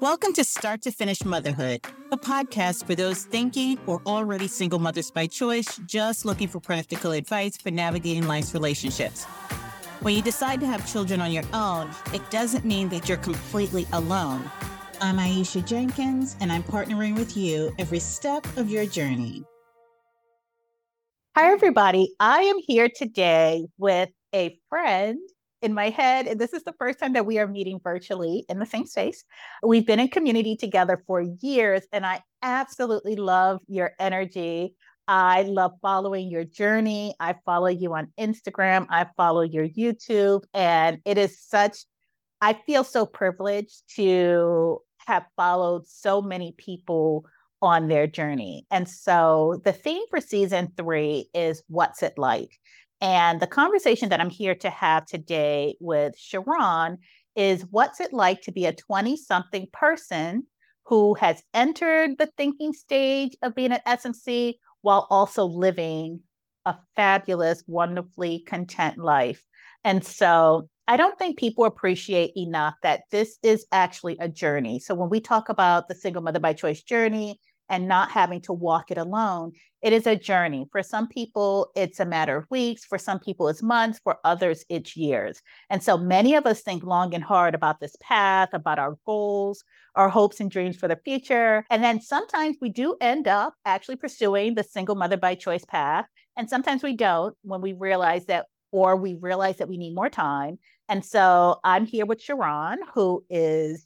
Welcome to Start to Finish Motherhood, a podcast for those thinking or already single mothers by choice, just looking for practical advice for navigating life's relationships. When you decide to have children on your own, it doesn't mean that you're completely alone. I'm Aisha Jenkins, and I'm partnering with you every step of your journey. Hi, everybody. I am here today with a friend in my head, and this is the first time that we are meeting virtually in the same space. We've been in community together for years, and I absolutely love your energy. I love following your journey. I follow you on Instagram. I follow your YouTube, and it is I feel so privileged to have followed so many people on their journey. And so the theme for season 3 is What's It Like? And the conversation that I'm here to have today with Sharon is what's it like to be a 20-something person who has entered the thinking stage of being at SMC while also living a fabulous, wonderfully content life. And so I don't think people appreciate enough that this is actually a journey. So when we talk about the single mother by choice journey and not having to walk it alone, it is a journey. For some people, it's a matter of weeks. For some people, it's months. For others, it's years. And so many of us think long and hard about this path, about our goals, our hopes and dreams for the future. And then sometimes we do end up actually pursuing the single mother by choice path. And sometimes we don't when we realize that, or we realize that we need more time. And so I'm here with Sharon, who is,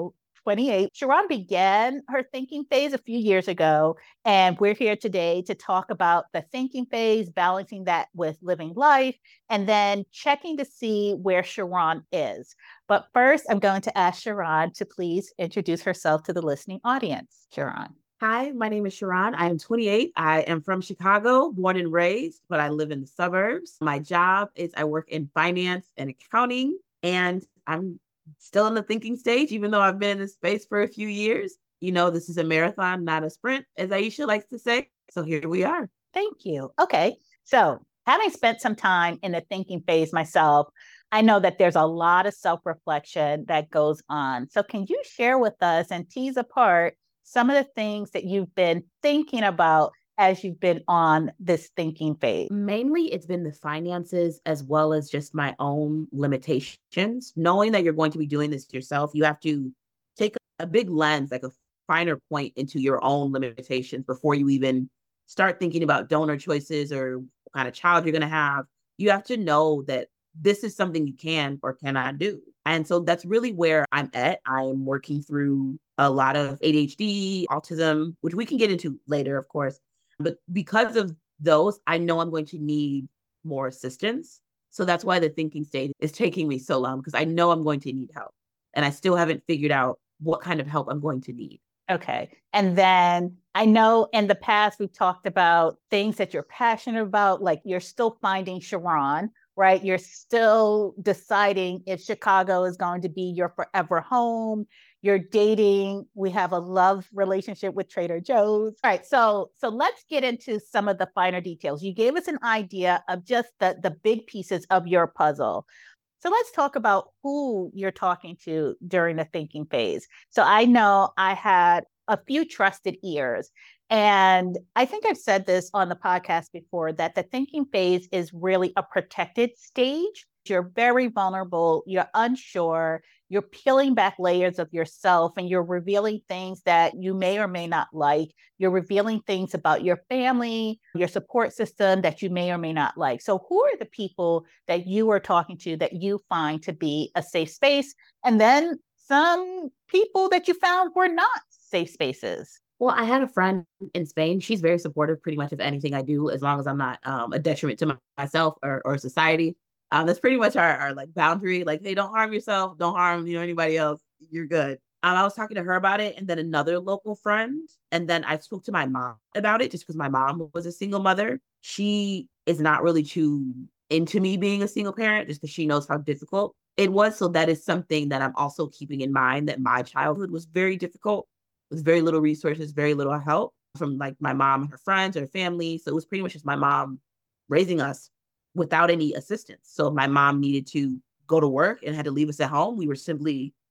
28. Sharon began her thinking phase a few years ago, and we're here today to talk about the thinking phase, balancing that with living life, and then checking to see where Sharon is. But first, I'm going to ask Sharon to please introduce herself to the listening audience. Sharon. Hi, my name is Sharon. I am 28. I am from Chicago, born and raised, but I live in the suburbs. My job is I work in finance and accounting, and I'm still in the thinking stage, even though I've been in this space for a few years. This is a marathon, not a sprint, as Aisha likes to say. So here we are. Thank you. Okay. So having spent some time in the thinking phase myself, I know that there's a lot of self-reflection that goes on. So can you share with us and tease apart some of the things that you've been thinking about as you've been on this thinking phase? Mainly, it's been the finances as well as just my own limitations. Knowing that you're going to be doing this yourself, you have to take a big lens, like a finer point into your own limitations before you even start thinking about donor choices or what kind of child you're going to have. You have to know that this is something you can or cannot do. And so that's really where I'm at. I am working through a lot of ADHD, autism, which we can get into later, of course. But because of those, I know I'm going to need more assistance. So that's why the thinking stage is taking me so long, because I know I'm going to need help. And I still haven't figured out what kind of help I'm going to need. Okay. And then I know in the past we've talked about things that you're passionate about, like you're still finding Sharon, right? You're still deciding if Chicago is going to be your forever home. You're dating. We have a love relationship with Trader Joe's. All right. So let's get into some of the finer details. You gave us an idea of just the big pieces of your puzzle. So let's talk about who you're talking to during the thinking phase. So I know I had a few trusted ears. And I think I've said this on the podcast before, that the thinking phase is really a protected stage. You're very vulnerable. You're unsure. You're peeling back layers of yourself, and you're revealing things that you may or may not like. You're revealing things about your family, your support system that you may or may not like. So who are the people that you are talking to that you find to be a safe space? And then some people that you found were not safe spaces. Well, I had a friend in Spain. She's very supportive pretty much of anything I do, as long as I'm not a detriment to myself or society. That's pretty much our like boundary. Like, hey, don't harm yourself. Don't harm, anybody else. You're good. I was talking to her about it, and then another local friend. And then I spoke to my mom about it, just because my mom was a single mother. She is not really too into me being a single parent, just because she knows how difficult it was. So that is something that I'm also keeping in mind, that my childhood was very difficult, with very little resources, very little help from like my mom and her friends or family. So it was pretty much just my mom raising us without any assistance. So if my mom needed to go to work and had to leave us at home, we were simply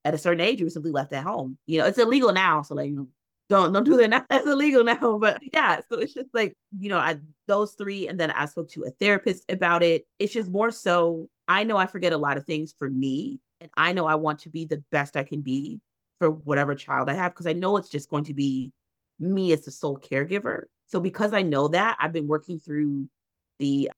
at a certain age, you were simply left at home. It's illegal now. So like, don't do that now. That's illegal now. But yeah, so it's just like, those three. And then I spoke to a therapist about it. It's just more so, I know I forget a lot of things for me. And I know I want to be the best I can be for whatever child I have, because I know it's just going to be me as the sole caregiver. So because I know that, I've been working through the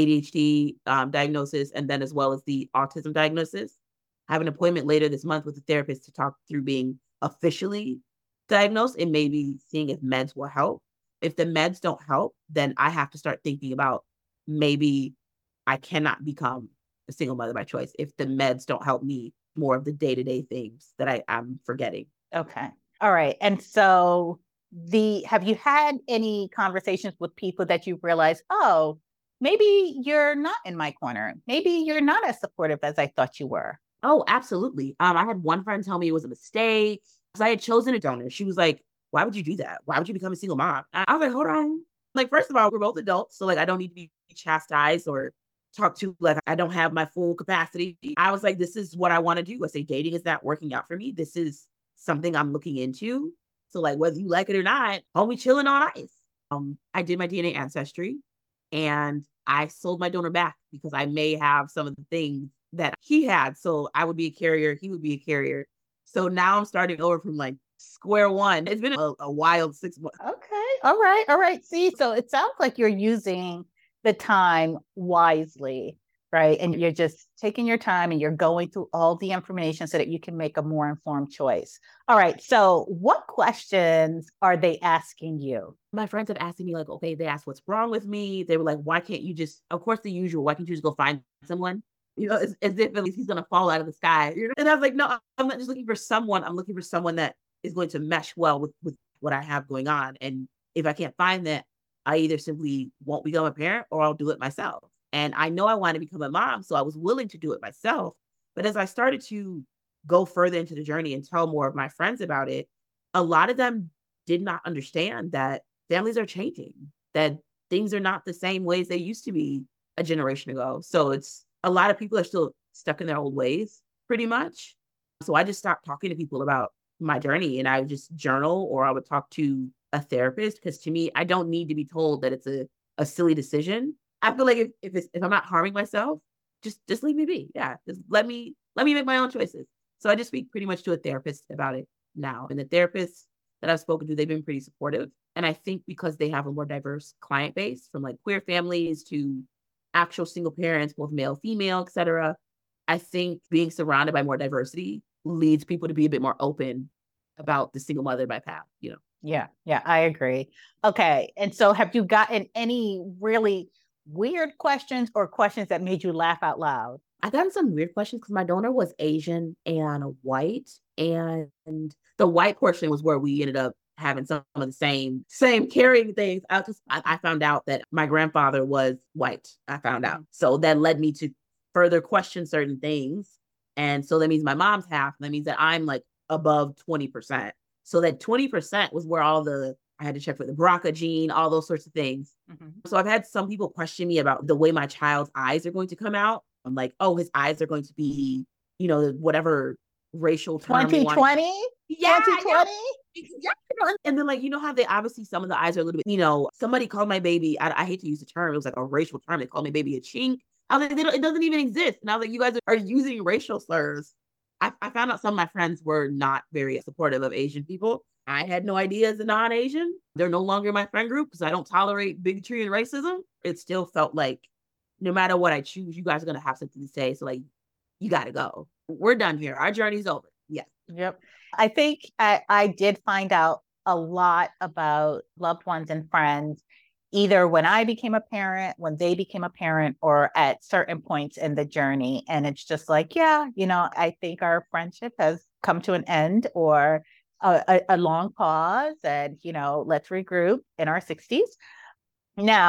ADHD diagnosis, and then as well as the autism diagnosis. I have an appointment later this month with a therapist to talk through being officially diagnosed and maybe seeing if meds will help. If the meds don't help, then I have to start thinking about maybe I cannot become a single mother by choice if the meds don't help me more of the day-to-day things that I'm forgetting. Okay. All right. And so have you had any conversations with people that you realize, oh, maybe you're not in my corner. Maybe you're not as supportive as I thought you were. Oh, absolutely. I had one friend tell me it was a mistake because I had chosen a donor. She was like, why would you do that? Why would you become a single mom? I was like, hold on. Like, first of all, we're both adults. So like, I don't need to be chastised or talked to like I don't have my full capacity. I was like, this is what I want to do. I say dating is not working out for me. This is something I'm looking into. So like, whether you like it or not, homie chilling on ice. I did my DNA ancestry and I sold my donor back because I may have some of the things that he had. So I would be a carrier. He would be a carrier. So now I'm starting over from like square one. It's been a wild 6 months. Okay. All right. All right. See, so it sounds like you're using the time wisely, right? And you're just taking your time and you're going through all the information so that you can make a more informed choice. All right. So what questions are they asking you? My friends have asked me like, okay, they asked what's wrong with me. They were like, why can't you just, of course, the usual, why can't you just go find someone? As if at least he's going to fall out of the sky. And I was like, no, I'm not just looking for someone. I'm looking for someone that is going to mesh well with what I have going on. And if I can't find that, I either simply won't become a parent or I'll do it myself. And I know I want to become a mom, so I was willing to do it myself. But as I started to go further into the journey and tell more of my friends about it, a lot of them did not understand that families are changing, that things are not the same ways they used to be a generation ago. So it's a lot of people are still stuck in their old ways, pretty much. So I just stopped talking to people about my journey and I would just journal or I would talk to a therapist because to me, I don't need to be told that it's a silly decision. I feel like if I'm not harming myself, just leave me be. Yeah, just let me make my own choices. So I just speak pretty much to a therapist about it now. And the therapists that I've spoken to, they've been pretty supportive. And I think because they have a more diverse client base from like queer families to actual single parents, both male, female, etc. I think being surrounded by more diversity leads people to be a bit more open about the single mother by path, Yeah, I agree. Okay. And so have you gotten any really weird questions or questions that made you laugh out loud? I got some weird questions because my donor was Asian and white. And the white portion was where we ended up having some of the same carrying things. I found out that my grandfather was white. I found out. So that led me to further question certain things. And so that means my mom's half. That means that I'm like above 20%. So that 20% was where I had to check for the BRCA gene, all those sorts of things. Mm-hmm. So I've had some people question me about the way my child's eyes are going to come out. I'm like, oh, his eyes are going to be, whatever racial term. 2020? Yeah. 2020? Yeah. And then like, how they obviously some of the eyes are a little bit, somebody called my baby, I hate to use the term. It was like a racial term. They called my baby a chink. I was like, it doesn't even exist. And I was like, you guys are using racial slurs. I found out some of my friends were not very supportive of Asian people. I had no idea as a non-Asian. They're no longer my friend group because I don't tolerate bigotry and racism. It still felt like no matter what I choose, you guys are going to have something to say. So like, you got to go. We're done here. Our journey's over. Yeah. Yep. I think I did find out a lot about loved ones and friends, either when I became a parent, when they became a parent, or at certain points in the journey. And it's just like, yeah, I think our friendship has come to an end or a long pause and, let's regroup in our 60s. Now,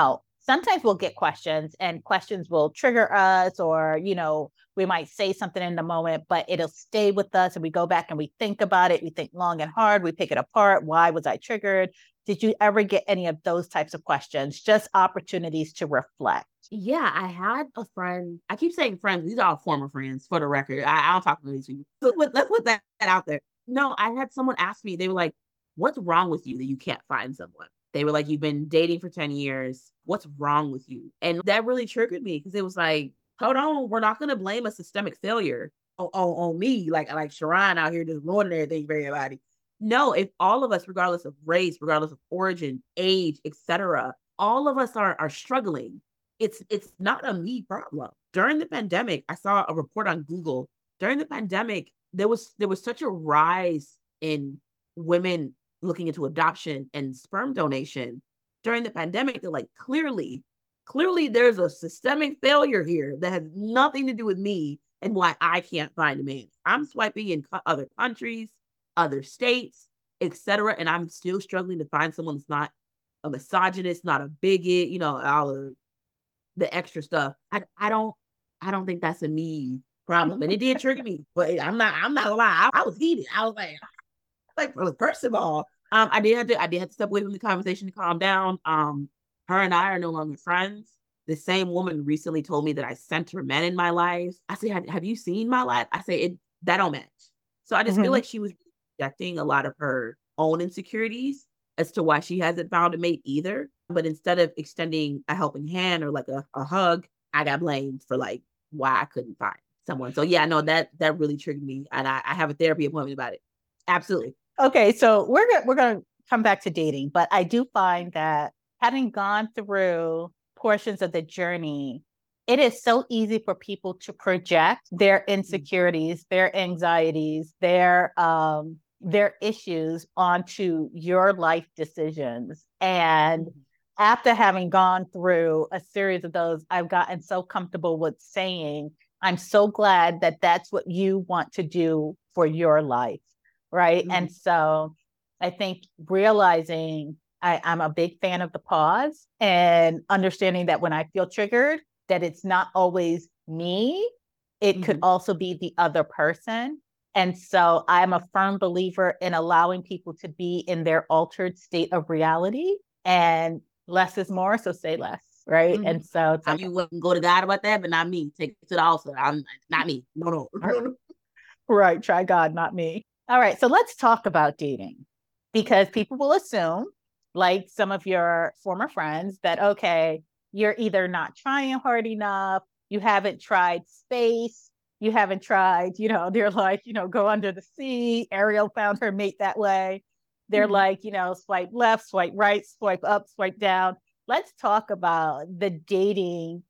sometimes we'll get questions and questions will trigger us, or, we might say something in the moment, but it'll stay with us and we go back and we think about it. We think long and hard. We pick it apart. Why was I triggered? Did you ever get any of those types of questions? Just opportunities to reflect. Yeah, I had a friend. I keep saying friends. These are all former friends, for the record. I don't talk to these people. So let's put that out there. No, I had someone ask me, they were like, what's wrong with you that you can't find someone? They were like, you've been dating for 10 years. What's wrong with you? And that really triggered me because it was like, hold on, we're not going to blame a systemic failure on me, like Sharon out here just ruining everything for everybody. No, if all of us, regardless of race, regardless of origin, age, etc., all of us are struggling. It's not a me problem. During the pandemic, I saw a report on Google. During the pandemic, there was such a rise in women looking into adoption and sperm donation. During the pandemic, they're like, clearly there's a systemic failure here that has nothing to do with me and why I can't find a man. I'm swiping in other countries, other states, etc., and I'm still struggling to find someone that's not a misogynist, not a bigot, all of the extra stuff. I don't think that's a me problem, and it did trigger me. But I'm not gonna lie, I was heated. I was like, first of all, I did have to step away from the conversation to calm down. Her and I are no longer friends. The same woman recently told me that I sent her men in my life. I said, have you seen my life? I say that don't match. So I just feel like she was projecting a lot of her own insecurities as to why she hasn't found a mate either. But instead of extending a helping hand or like a hug, I got blamed for like why I couldn't find someone. So yeah, no, that really triggered me, and I have a therapy appointment about it. Absolutely. Okay, so we're gonna come back to dating, but I do find that having gone through portions of the journey, it is so easy for people to project their insecurities, their anxieties, their issues onto your life decisions. And after having gone through a series of those, I've gotten so comfortable with saying, I'm so glad that that's what you want to do for your life. Right. And so I think realizing I'm a big fan of the pause and understanding that when I feel triggered, that it's not always me. It could also be the other person. And so I'm a firm believer in allowing people to be in their altered state of reality, and less is more. So say less. Right. And so it's like, you wouldn't go to God about that, but not me. Take it to the altar. I'm not me. No. Right. Try God, not me. All right, so let's talk about dating, because people will assume, like some of your former friends, that, okay, you're either not trying hard enough, you haven't tried space, you haven't tried, they're like, go under the sea. Ariel found her mate that way. They're like, swipe left, swipe right, swipe up, swipe down. Let's talk about the dating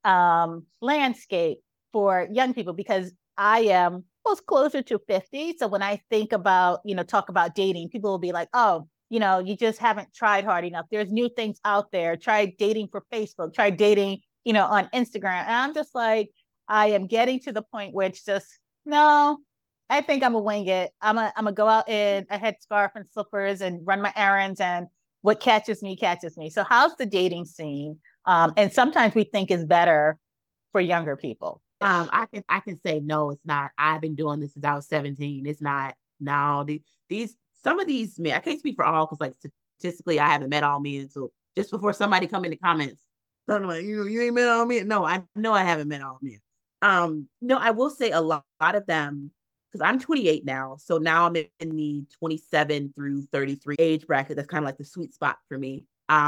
landscape for young people, because I am closer to 50. So when I think about, talk about dating, people will be like, oh, you just haven't tried hard enough. There's new things out there. Try dating for Facebook, try dating, on Instagram. And I'm just like, I am getting to the point where it's just, no, I think I'm gonna wing it. I'm gonna go out in a headscarf and slippers and run my errands, and what catches me, catches me. So how's the dating scene? And sometimes we think is better for younger people. I can say no, it's not. I've been doing this since I was 17. It's not. No, some of these men, I can't speak for all because like statistically I haven't met all men. So just before somebody come in the comments, I'm like, you ain't met all men. No, I know I haven't met all men. No, I will say a lot of them, because I'm 28 now. So now I'm in the 27 through 33 age bracket. That's kind of like the sweet spot for me.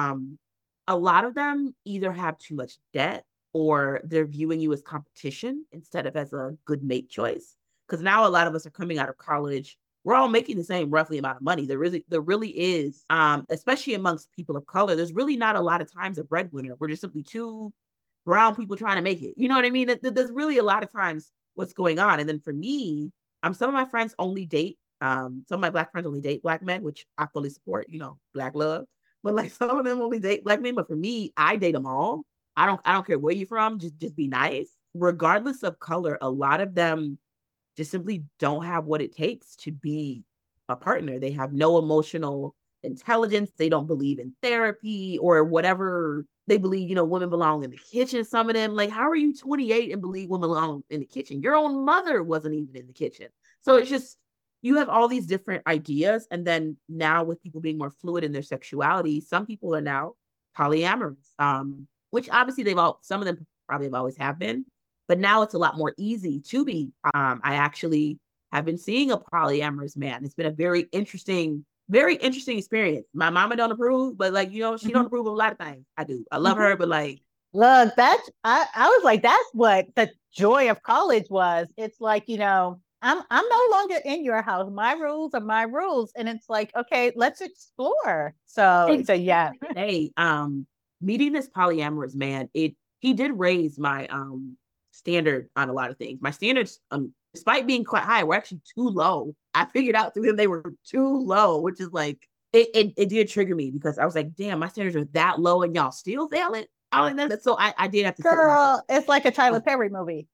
A lot of them either have too much debt, or they're viewing you as competition instead of as a good mate choice. Because now a lot of us are coming out of college. We're all making the same roughly amount of money. There really is, especially amongst people of color, there's really not a lot of times a breadwinner. We're just simply two brown people trying to make it. You know what I mean? There's really a lot of times what's going on. And then for me, some of my friends only date, some of my Black friends only date Black men, which I fully support, Black love. But like some of them only date Black men. But for me, I date them all. I don't care where you're from, just be nice. Regardless of color, a lot of them just simply don't have what it takes to be a partner. They have no emotional intelligence. They don't believe in therapy or whatever they believe, women belong in the kitchen. Some of them, like, how are you 28 and believe women belong in the kitchen? Your own mother wasn't even in the kitchen. So it's just, you have all these different ideas. And then now with people being more fluid in their sexuality, some people are now polyamorous, which obviously some of them probably have been, but now it's a lot more easy to be. I actually have been seeing a polyamorous man. It's been a very interesting experience. My mama don't approve, but like, she don't approve of a lot of things. I do. I love her, but like, look, I was like, that's what the joy of college was. It's like, I'm no longer in your house. My rules are my rules. And it's like, okay, let's explore. So yeah. Hey, meeting this polyamorous man, he did raise my standard on a lot of things. My standards, despite being quite high, were actually too low. I figured out through him they were too low, which is like, it did trigger me because I was like, damn, my standards are that low and y'all still fail it. So I did have to. Girl, it's like a Tyler Perry movie.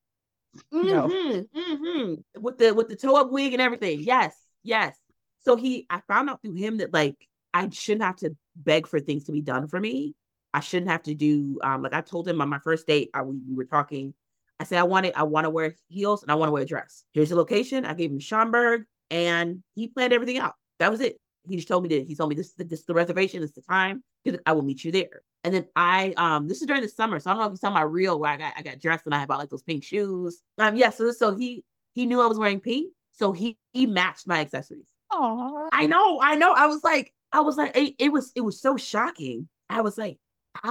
With the toe up wig and everything. Yes. So I found out through him that like I shouldn't have to beg for things to be done for me. I shouldn't have to do like I told him on my first date. We were talking. I said I want to wear heels and I want to wear a dress. Here's the location. I gave him Schaumburg and he planned everything out. That was it. He just told me that. He told me this is the reservation. This is the time. I will meet you there. And then this is during the summer, so I don't know if you saw my reel where I got dressed and I had bought like those pink shoes. So he knew I was wearing pink, so he matched my accessories. Oh, I know. I was like, it was so shocking. I was like,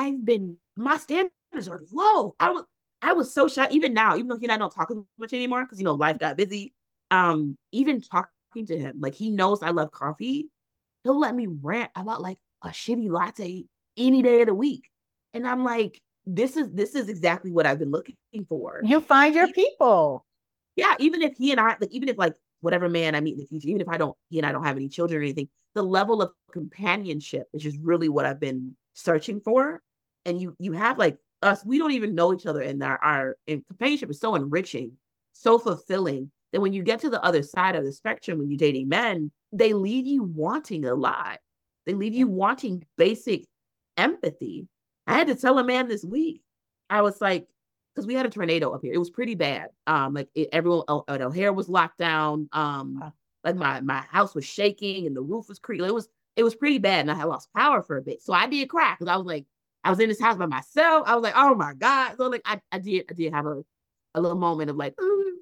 my standards are low. I was so shocked. Even now, even though he and I don't talk as much anymore because life got busy. Even talking to him, like he knows I love coffee. He'll let me rant about like a shitty latte any day of the week. And I'm like, this is exactly what I've been looking for. You find your people. Yeah, even if even if like whatever man I meet in the future, even if he and I don't have any children or anything, the level of companionship is just really what I've been searching for. And you have like us, we don't even know each other, and our companionship is so enriching, so fulfilling that when you get to the other side of the spectrum, when you're dating men, they leave you wanting a lot. They leave you wanting basic empathy. I had to tell a man this week, I was like, because we had a tornado up here. It was pretty bad. Everyone at O'Hare was locked down. Like my house was shaking and the roof was creaking. It was pretty bad, and I had lost power for a bit. So I did cry because I was like, I was in this house by myself. I was like, oh my God. So like I did have a little moment of like,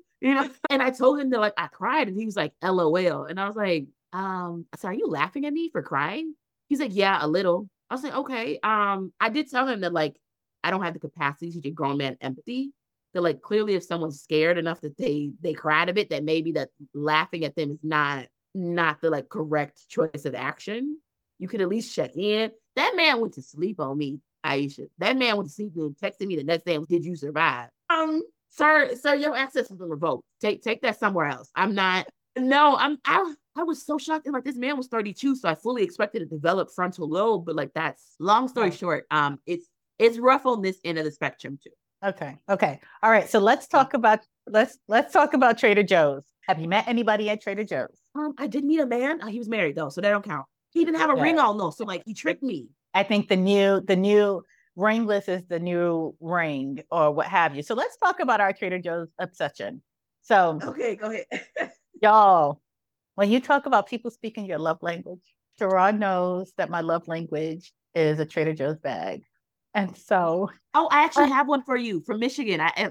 and I told him that like I cried, and he was like, LOL. And I was like, so are you laughing at me for crying? He's like, yeah, a little. I was like, okay. I did tell him that like I don't have the capacity to teach a grown man empathy. That like clearly if someone's scared enough that they cried a bit, that maybe that laughing at them is not the like correct choice of action. You could at least check in. That man went to sleep on me, Aisha. That man went to sleep and texted me the next day. Did you survive? Sir, your access has been revoked. Take that somewhere else. I'm not. No, I was so shocked. And like this man was 32, so I fully expected to develop frontal lobe, but like that's long story short. It's rough on this end of the spectrum too. Okay. All right. So let's talk about Trader Joe's. Have you met anybody at Trader Joe's? I did meet a man. He was married though, so that don't count. He didn't have a ring on though, so like he tricked me. I think the new ringless is the new ring or what have you. So let's talk about our Trader Joe's obsession. So okay, go ahead. Y'all, when you talk about people speaking your love language, Sherrod knows that my love language is a Trader Joe's bag. And so I actually have one for you from Michigan. Thank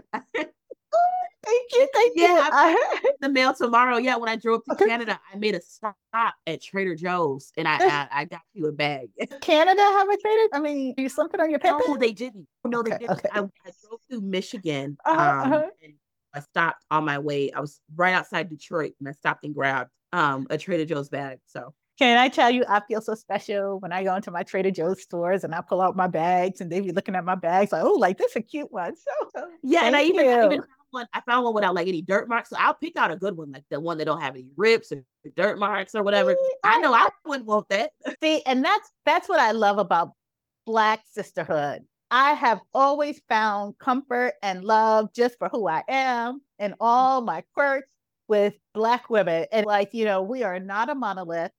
you. Yeah, the mail tomorrow. Yeah, when I drove to Canada, I made a stop at Trader Joe's and I got you a bag. Canada have a Trader? I mean, you slip it on your paper? No, they didn't. No, they didn't. Okay. I drove through Michigan uh-huh. and I stopped on my way. I was right outside Detroit and I stopped and grabbed a Trader Joe's bag. So can I tell you, I feel so special when I go into my Trader Joe's stores and I pull out my bags and they be looking at my bags like, oh, like this is a cute one. So yeah, and I even found one without like any dirt marks. So I'll pick out a good one, like the one that don't have any rips or dirt marks or whatever. I know I wouldn't want that. See, and that's what I love about Black sisterhood. I have always found comfort and love just for who I am and all my quirks with Black women. And like, we are not a monolith.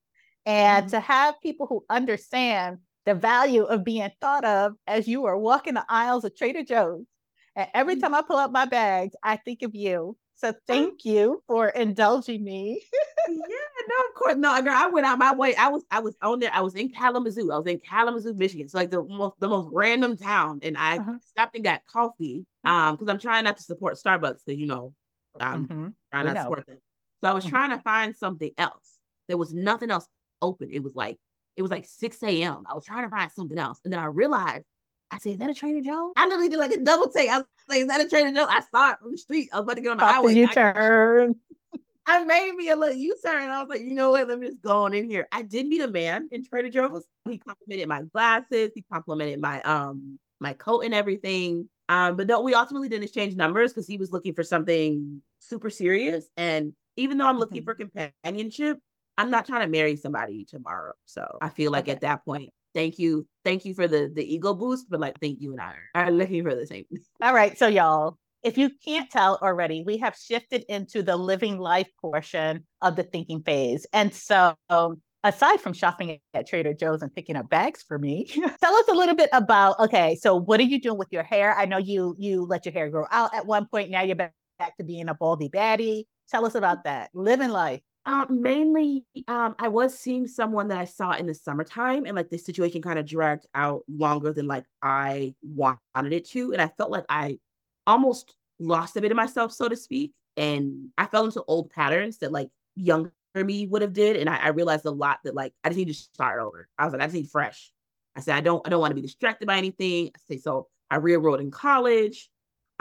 And to have people who understand the value of being thought of as you are walking the aisles of Trader Joe's. And every time I pull up my bags, I think of you. So thank you for indulging me. Yeah, no, of course. No, girl, I went out my way. I was on there. I was in Kalamazoo. I was in Kalamazoo, Michigan. So like the most random town. And I stopped and got coffee. Because I'm trying not to support Starbucks, because I'm trying not to support them. So I was trying to find something else. There was nothing else open. It was like 6 a.m. I was trying to find something else. And then I realized, I said, is that a Trader Joe's? I literally did like a double take. I was like, is that a Trader Joe's? I saw it on the street. I was about to get on the highway. You turn. I made me a little U-turn. I was like, you know what? Let me just go on in here. I did meet a man in Trader Joe's. He complimented my glasses. He complimented my coat and everything. But no, we ultimately didn't exchange numbers because he was looking for something super serious. And even though I'm looking for companionship, I'm not trying to marry somebody tomorrow. So I feel like at that point, thank you for the ego boost, but like, thank you and I are looking for the same. All right, so y'all, if you can't tell already, we have shifted into the living life portion of the thinking phase. And so aside from shopping at Trader Joe's and picking up bags for me, tell us a little bit about, okay, so what are you doing with your hair? I know you let your hair grow out at one point. Now you're back to being a baldy baddie. Tell us about that. Living life. Mainly, I was seeing someone that I saw in the summertime, and like the situation kind of dragged out longer than like I wanted it to. And I felt like I almost lost a bit of myself, so to speak. And I fell into old patterns that like younger me would have did. And I realized a lot that like, I just need to start over. I was like, I just need fresh. I said, I don't want to be distracted by anything. I say, so I re-enrolled in college.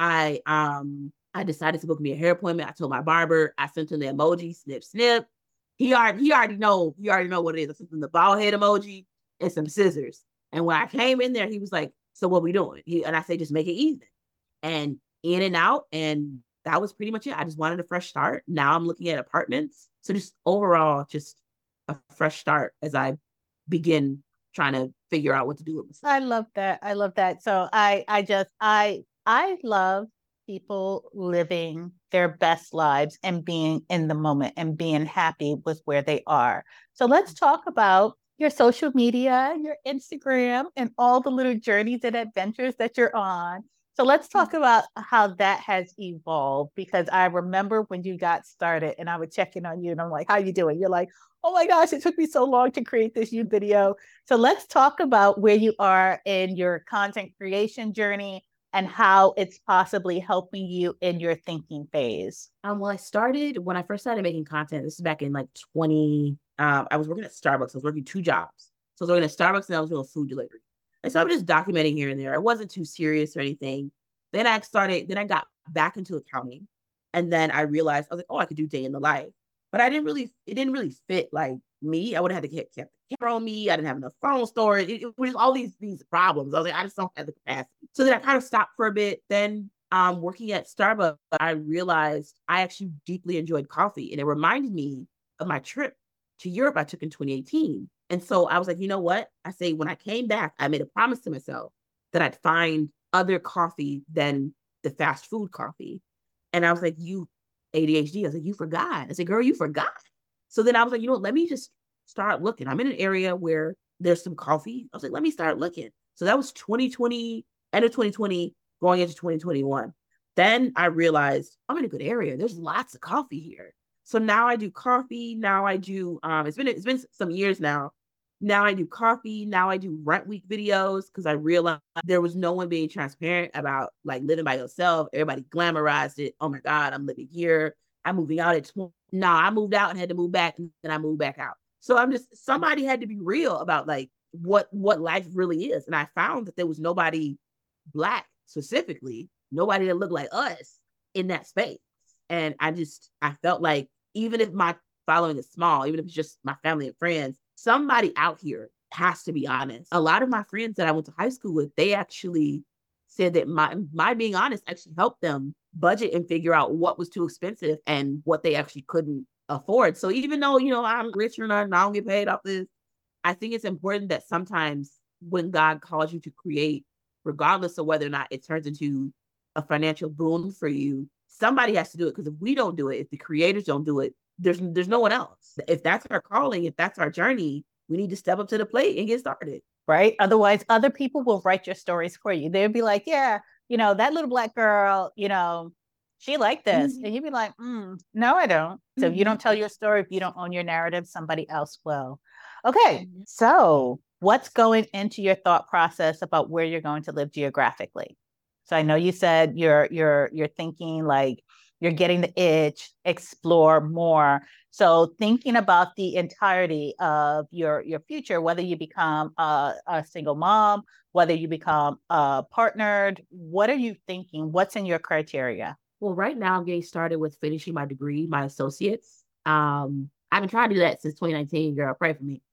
I decided to book me a hair appointment. I told my barber, I sent him the emoji, snip, snip. He already know what it is. I sent him the bald head emoji and some scissors. And when I came in there, he was like, so what we doing? And I said, just make it even. And in and out. And that was pretty much it. I just wanted a fresh start. Now I'm looking at apartments. So just overall, just a fresh start as I begin trying to figure out what to do with myself. I love that. I love that. So I love people living their best lives and being in the moment and being happy with where they are. So let's talk about your social media, your Instagram, and all the little journeys and adventures that you're on. So let's talk about how that has evolved, because I remember when you got started and I would check in on you and I'm like, how you doing? You're like, oh my gosh, it took me so long to create this YouTube video. So let's talk about where you are in your content creation journey and how it's possibly helping you in your thinking phase. Well, when I first started making content, this is back in like 20, I was working at Starbucks. I was working 2 jobs. So I was working at Starbucks and I was doing food delivery. And so I was just documenting here and there. It wasn't too serious or anything. Then I got back into accounting. And then I realized, I was like, oh, I could do day in the life. But it didn't really fit like me. I would have had to keep the camera on me. I didn't have enough phone storage. It was all these problems. I was like, I just don't have the capacity. So then I kind of stopped for a bit. Then working at Starbucks, I realized I actually deeply enjoyed coffee. And it reminded me of my trip to Europe I took in 2018. And so I was like, you know what? I say, when I came back, I made a promise to myself that I'd find other coffee than the fast food coffee. And I was like, you ADHD. I was like, you forgot. I said, girl, you forgot. So then I was like, you know what? Let me just start looking. I'm in an area where there's some coffee. I was like, let me start looking. So that was 2020, end of 2020, going into 2021. Then I realized I'm in a good area. There's lots of coffee here. So now I do coffee. Now I do, it's been some years now. Now I do coffee. Now I do rent week videos because I realized there was no one being transparent about like living by yourself. Everybody glamorized it. Oh my God, I'm living here. I'm moving out at 20. No, I moved out and had to move back, and then I moved back out. So somebody had to be real about like what life really is. And I found that there was nobody Black specifically, nobody that looked like us in that space. And I felt like even if my following is small, even if it's just my family and friends, somebody out here has to be honest. A lot of my friends that I went to high school with, they actually said that my being honest actually helped them budget and figure out what was too expensive and what they actually couldn't afford. So even though, I'm rich or not, and I don't get paid off this, I think it's important that sometimes when God calls you to create, regardless of whether or not it turns into a financial boon for you, somebody has to do it. Because if we don't do it, if the creators don't do it, there's no one else. If that's our calling, if that's our journey, we need to step up to the plate and get started. Right? Otherwise, other people will write your stories for you. They'll be like, yeah, that little Black girl, she liked this. Mm-hmm. And you'd be like, no, I don't. So if you Mm-hmm. don't tell your story, if you don't own your narrative, somebody else will. Okay. Mm-hmm. So what's going into your thought process about where you're going to live geographically? So I know you said you're thinking like you're getting the itch, explore more. So thinking about the entirety of your future, whether you become a single mom, whether you become partnered, what are you thinking? What's in your criteria? Well, right now I'm getting started with finishing my degree, my associates. I've been trying to do that since 2019. Girl, pray for me.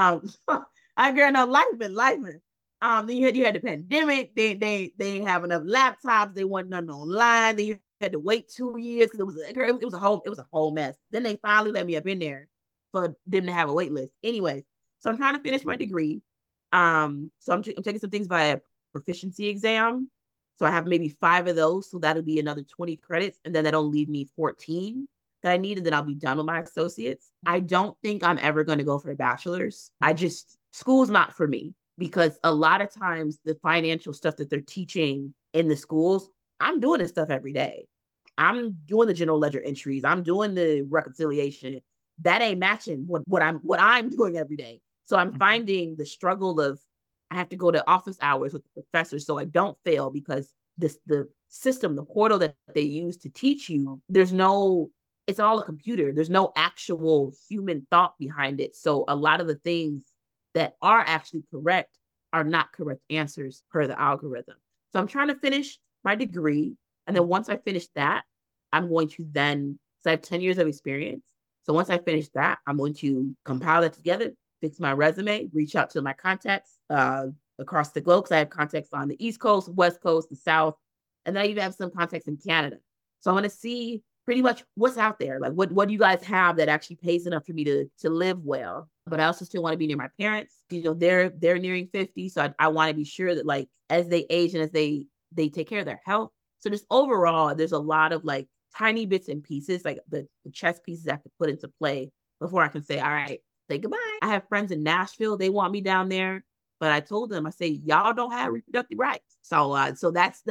I girl, no, life been life. Then you had the pandemic. They didn't have enough laptops. They wasn't nothing online. Then you had to wait 2 years because it was a whole mess. Then they finally let me up in there for them to have a wait list. Anyway, so I'm trying to finish my degree. So I'm taking some things via proficiency exam. So I have maybe 5 of those. So that'll be another 20 credits. And then that'll leave me 14 that I need. And then I'll be done with my associates. I don't think I'm ever going to go for a bachelor's. School's not for me because a lot of times the financial stuff that they're teaching in the schools, I'm doing this stuff every day. I'm doing the general ledger entries. I'm doing the reconciliation. That ain't matching what I'm doing every day. So I'm finding the struggle of I have to go to office hours with the professors so I don't fail because the system, the portal that they use to teach you, it's all a computer. There's no actual human thought behind it. So a lot of the things that are actually correct are not correct answers per the algorithm. So I'm trying to finish my degree. And then once I finish that, I'm going to then, so I have 10 years of experience. So once I finish that, I'm going to compile that together, fix my resume, reach out to my contacts across the globe because I have contacts on the East Coast, West Coast, the South, and then I even have some contacts in Canada. So I'm going to see pretty much what's out there. Like what do you guys have that actually pays enough for me to live well? But I also still want to be near my parents. They're nearing 50. So I want to be sure that like as they age and as they take care of their health. So just overall, there's a lot of like tiny bits and pieces, like the chess pieces I have to put into play before I can say, all right, say goodbye. I have friends in Nashville. They want me down there. But I told them, I say, y'all don't have reproductive rights. So that's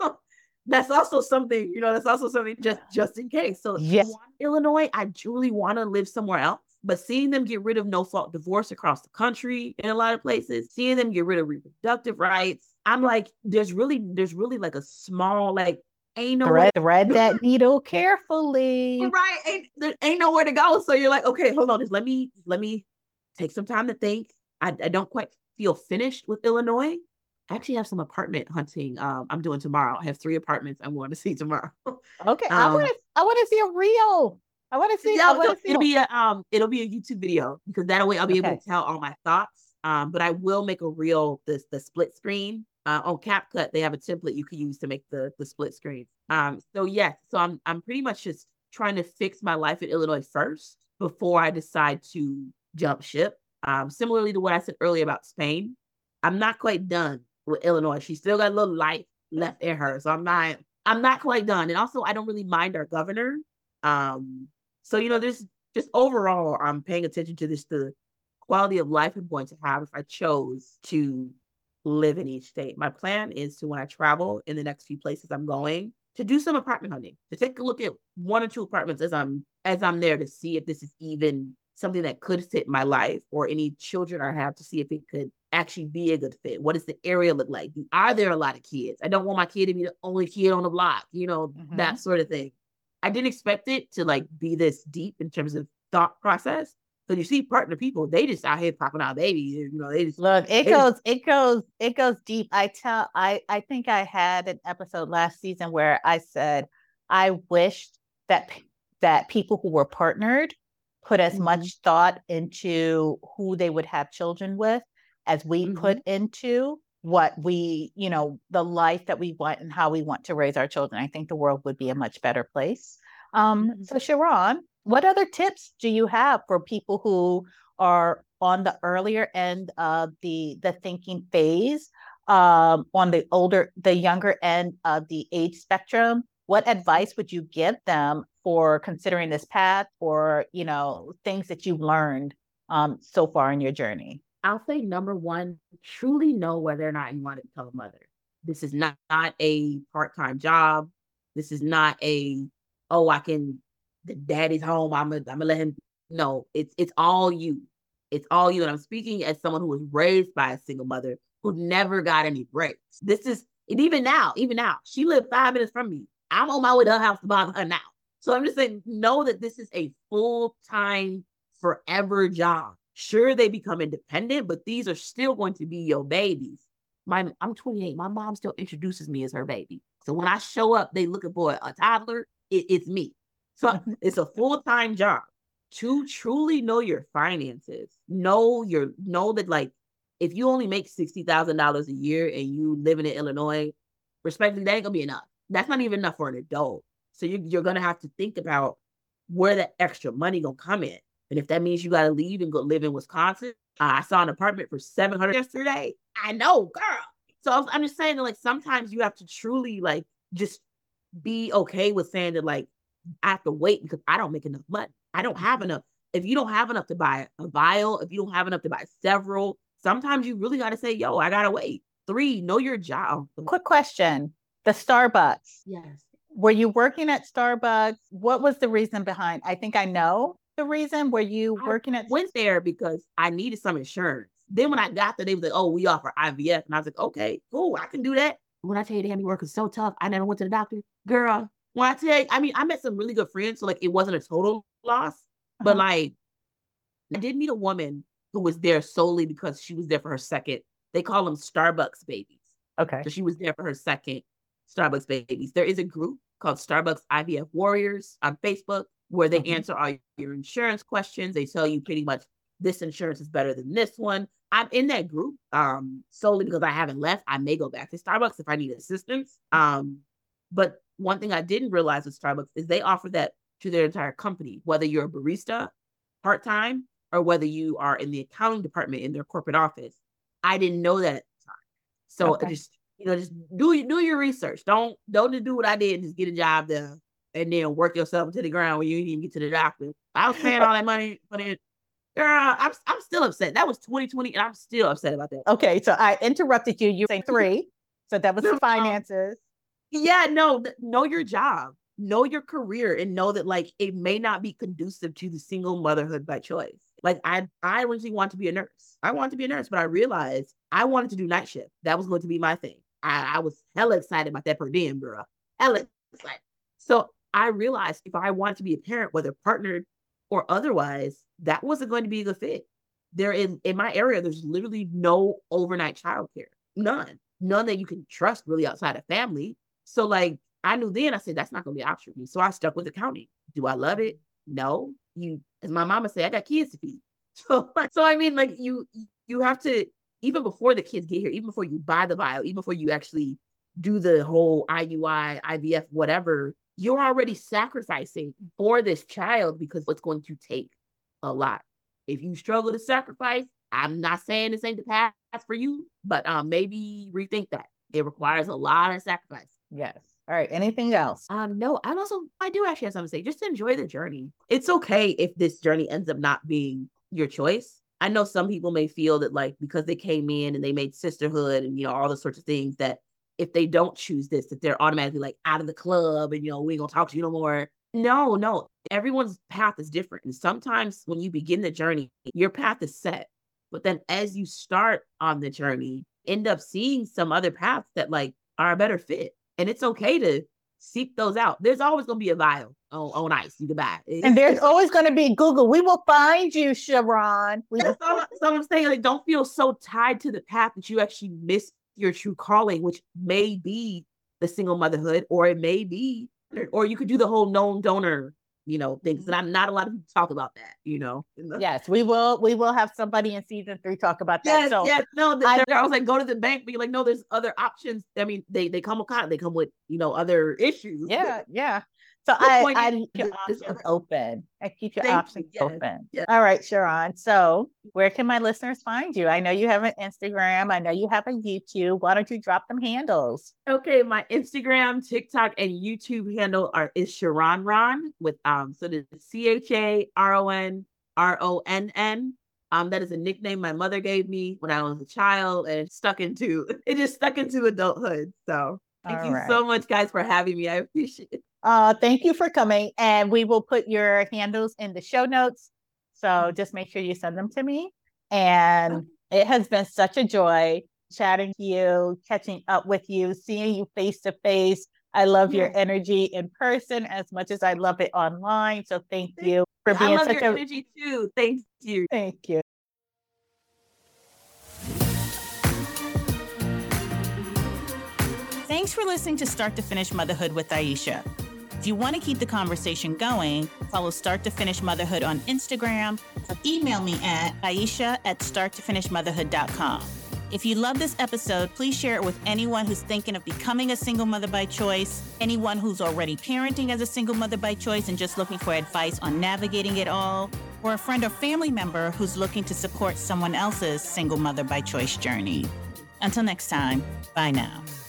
also something, that's also something just in case. So yes. Illinois, I truly want to live somewhere else. But seeing them get rid of no-fault divorce across the country in a lot of places, seeing them get rid of reproductive rights, I'm like, there's really like a small, like, ain't no thread that needle carefully. Right. Ain't nowhere to go. So you're like, okay, hold on. Just let me take some time to think. I don't quite feel finished with Illinois. I actually have some apartment hunting I'm doing tomorrow. I have 3 apartments I'm going to see tomorrow. Okay. I want to see a reel. I want to see. Yeah, it'll be a YouTube video because that way I'll be able to tell all my thoughts. But I will make a reel, the split screen. On CapCut, they have a template you can use to make the split screen. So I'm pretty much just trying to fix my life in Illinois first before I decide to jump ship. Similarly to what I said earlier about Spain, I'm not quite done with Illinois. She still got a little life left in her, so I'm not quite done. And also, I don't really mind our governor. So there's just overall, I'm paying attention to the quality of life I'm going to have if I chose to live in each state. My plan is to, when I travel in the next few places I'm going, to do some apartment hunting, to take a look at 1 or 2 apartments as I'm there to see if this is even something that could fit my life or any children I have, to see if it could actually be a good fit. What does the area look like? Are there a lot of kids? I don't want my kid to be the only kid on the block, that sort of thing. I didn't expect it to like be this deep in terms of thought process. So you see partner people, they just out here popping out babies. They just look. It goes deep. I think I had an episode last season where I said I wished that people who were partnered put as much thought into who they would have children with as we put into what we, the life that we want and how we want to raise our children. I think the world would be a much better place. So Sharon, what other tips do you have for people who are on the earlier end of the thinking phase, on the younger end of the age spectrum? What advice would you give them for considering this path, or, things that you've learned so far in your journey? I'll say number one, truly know whether or not you want to become a mother. This is not a part-time job. This is not the daddy's home, I'm gonna let him. No, it's all you. It's all you. And I'm speaking as someone who was raised by a single mother who never got any breaks. And even now, she lived 5 minutes from me. I'm on my way to her house to bother her now. So I'm just saying, know that this is a full-time, forever job. Sure, they become independent, but these are still going to be your babies. I'm 28. My mom still introduces me as her baby. So when I show up, they looking for a toddler. It's me. So it's a full-time job. To truly know your finances, know that, like, if you only make $60,000 a year and you living in Illinois, respectfully, that ain't gonna be enough. That's not even enough for an adult. So you're gonna have to think about where that extra money gonna come in. And if that means you gotta leave and go live in Wisconsin, I saw an apartment for $700 yesterday. I know, girl. So I'm just saying that, like, sometimes you have to truly, like, just be okay with saying that, like, I have to wait because I don't make enough money. I don't have enough. If you don't have enough to buy a vial, if you don't have enough to buy several, sometimes you really got to say, yo, I got to wait. 3, know your job. Quick question. The Starbucks. Yes. Were you working at Starbucks? What was the reason behind? I think I know the reason. Were you working at? I went there because I needed some insurance. Then when I got there, they was like, oh, we offer IVF. And I was like, okay, cool, I can do that. When I tell you, the Hammy work is so tough, I never went to the doctor. Girl, when I tell you, I met some really good friends. So, like, it wasn't a total loss. But, like, I did meet a woman who was there solely because she was there for her second. They call them Starbucks babies. Okay. So she was there for her second Starbucks babies. There is a group called Starbucks IVF Warriors on Facebook where they answer all your insurance questions. They tell you pretty much this insurance is better than this one. I'm in that group solely because I haven't left. I may go back to Starbucks if I need assistance. But one thing I didn't realize with Starbucks is they offer that to their entire company, whether you're a barista part-time or whether you are in the accounting department in their corporate office. I didn't know that at the time. So just do your research. Don't just do what I did and just get a job there and then work yourself into the ground when you didn't even get to the doctor. I was paying all that money for it. Girl, I'm still upset. That was 2020 and I'm still upset about that. Okay, so I interrupted you. You were saying 3. So that was the finances. Yeah, no, know your job, know your career, and know that, like, it may not be conducive to the single motherhood by choice. Like, I originally wanted to be a nurse. I wanted to be a nurse, but I realized I wanted to do night shift. That was going to be my thing. I was hella excited about that per diem, girl. Hella excited. So I realized if I wanted to be a parent, whether partnered or otherwise, that wasn't going to be a good fit. There in my area, there's literally no overnight childcare. None that you can trust really outside of family. So, like, I knew then, I said, that's not going to be an option for me. So I stuck with accounting. Do I love it? No. As my mama said, I got kids to feed. So I mean, like, you have to, even before the kids get here, even before you buy the vial, even before you actually do the whole IUI, IVF, whatever, you're already sacrificing for this child because it's going to take a lot. If you struggle to sacrifice, I'm not saying this ain't the path for you, but maybe rethink that. It requires a lot of sacrifice. Yes. All right. Anything else? No, I do actually have something to say. Just enjoy the journey. It's okay if this journey ends up not being your choice. I know some people may feel that, like, because they came in and they made sisterhood and, all those sorts of things, that if they don't choose this, that they're automatically, like, out of the club and, we ain't gonna talk to you no more. No. Everyone's path is different. And sometimes when you begin the journey, your path is set. But then as you start on the journey, end up seeing some other paths that, like, are a better fit. And it's okay to seek those out. There's always going to be a vial on ice you can buy. And there's always going to be Google. We will find you, Sharon. That's all I'm saying. Like, don't feel so tied to the path that you actually miss your true calling, which may be the single motherhood, or it may be, or you could do the whole known donor, things. And I'm not a lot of people talk about that, Yes, we will have somebody in season 3 talk about that. Yes. No, I was like, go to the bank, but you're like, no, there's other options. I mean, they come with other issues. Yeah. So point I is keep your options open. I keep your Thank options you. Yes, open. yes. All right, Sharon. So where can my listeners find you? I know you have an Instagram. I know you have a YouTube. Why don't you drop them handles? Okay, my Instagram, TikTok, and YouTube handle is Sharon Ron with so the CharonRonRonn. That is a nickname my mother gave me when I was a child, and it just stuck into adulthood. So thank All you right. so much, guys, for having me. I appreciate it. Thank you for coming. And we will put your handles in the show notes. So just make sure you send them to me. And it has been such a joy chatting to you, catching up with you, seeing you face to face. I love your energy in person as much as I love it online. So thank you for I being love such your energy too. Thank you. Thank you. Thanks for listening to Start to Finish Motherhood with Aisha. If you want to keep the conversation going, follow Start to Finish Motherhood on Instagram or email me at aisha@starttofinishmotherhood.com. If you love this episode, please share it with anyone who's thinking of becoming a single mother by choice, anyone who's already parenting as a single mother by choice and just looking for advice on navigating it all, or a friend or family member who's looking to support someone else's single mother by choice journey. Until next time, bye now.